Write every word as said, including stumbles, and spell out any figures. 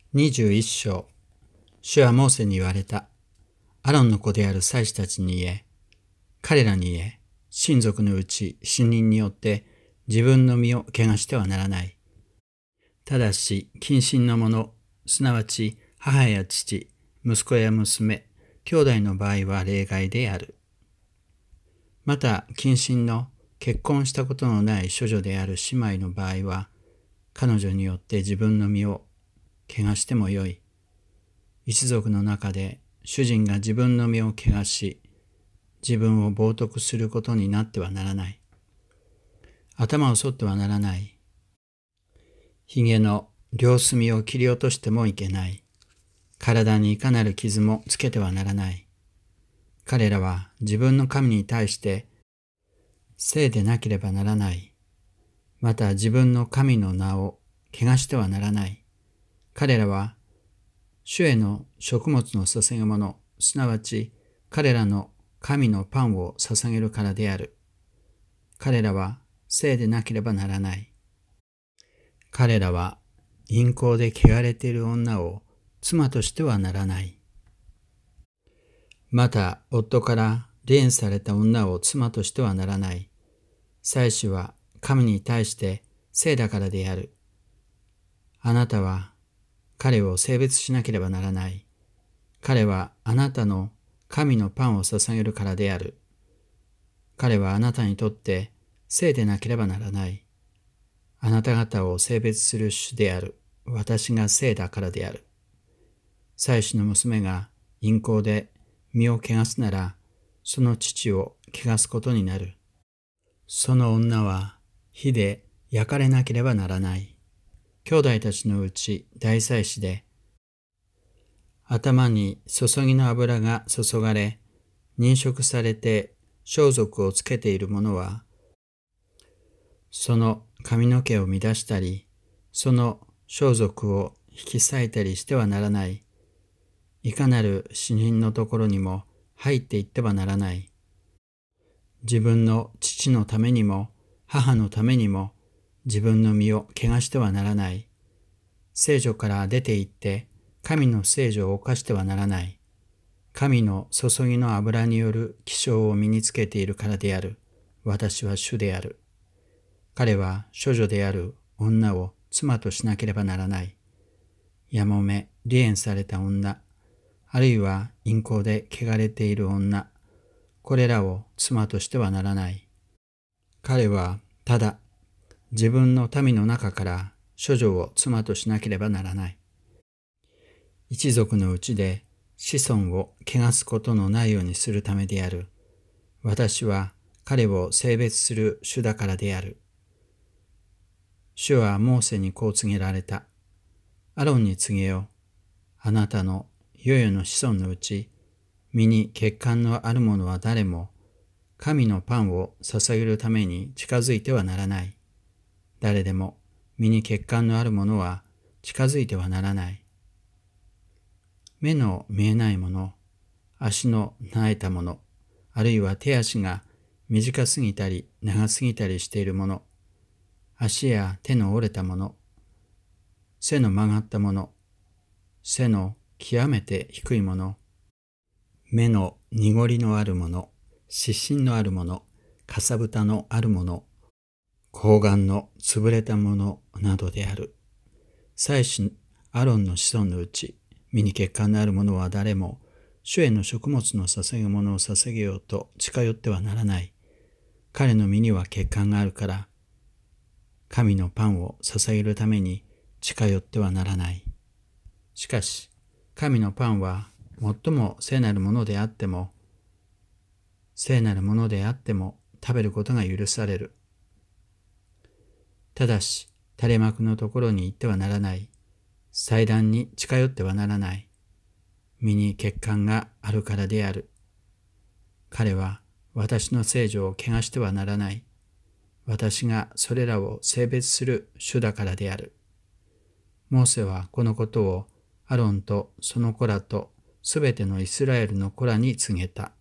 にじゅういっ章。主はモーセに言われた。アロンの子である祭司たちに言え、彼らに言え、親族のうち死人によって自分の身を汚してはならない。ただし、近親の者、すなわち母や父、息子や娘、兄弟の場合は例外である。また、近親の結婚したことのない処女である姉妹の場合は、彼女によって自分の身を汚してもよい。一族の中で主人が自分の身を汚し、自分を冒涜することになってはならない。頭を剃ってはならない。ひげの両隅を切り落としてもいけない。体にいかなる傷もつけてはならない。彼らは自分の神に対して聖でなければならない。また自分の神の名を汚してはならない。彼らは主への食物の捧げ物、すなわち彼らの神のパンを捧げるからである。彼らは聖でなければならない。彼らは淫行で汚れている女を妻としてはならない。また夫から離縁された女を妻としてはならない。祭司は神に対して聖だからである。あなたは彼を性別しなければならない。彼はあなたの神のパンを捧げるからである。彼はあなたにとって聖でなければならない。あなた方を性別する主である。私が聖だからである。祭司の娘が淫行で身を汚すなら、その父を汚すことになる。その女は火で焼かれなければならない。兄弟たちのうち大祭司で、頭に注ぎの油が注がれ、認職されて装束をつけている者は、その髪の毛を乱したり、その装束を引き裂いたりしてはならない。いかなる死人のところにも入っていってはならない。自分の父のためにも母のためにも自分の身を汚してはならない。聖所から出て行って神の聖所を犯してはならない。神の注ぎの油による気性を身につけているからである。私は主である。彼は処女である女を妻としなければならない。やもめ、離縁された女、あるいは淫行で汚れている女、これらを妻としてはならない。彼はただ自分の民の中から処女を妻としなければならない。一族のうちで子孫を汚すことのないようにするためである。私は彼を性別する主だからである。主はモーセにこう告げられた。アロンに告げよ。あなたの世々の子孫のうち、身に血管のある者は誰も、神のパンを捧げるために近づいてはならない。誰でも身に血管のある者は近づいてはならない。目の見えない者、足のなえた者、あるいは手足が短すぎたり長すぎたりしている者、足や手の折れた者、背の曲がった者、背の極めて低い者、目の濁りのある者、湿疹のある者、かさぶたのある者、睾丸の潰れた者などである。祭司アロンの子孫のうち、身に血管のある者は誰も、主への食物の捧げ物を捧げようと近寄ってはならない。彼の身には血管があるから、神のパンを捧げるために近寄ってはならない。しかし、神のパンは最も聖なるものであっても、聖なるものであっても食べることが許される。ただし、垂れ幕のところに行ってはならない。祭壇に近寄ってはならない。身に血管があるからである。彼は私の聖所を汚してはならない。私がそれらを性別する主だからである。モーセはこのことをアロンとその子らとすべてのイスラエルの子らに告げた。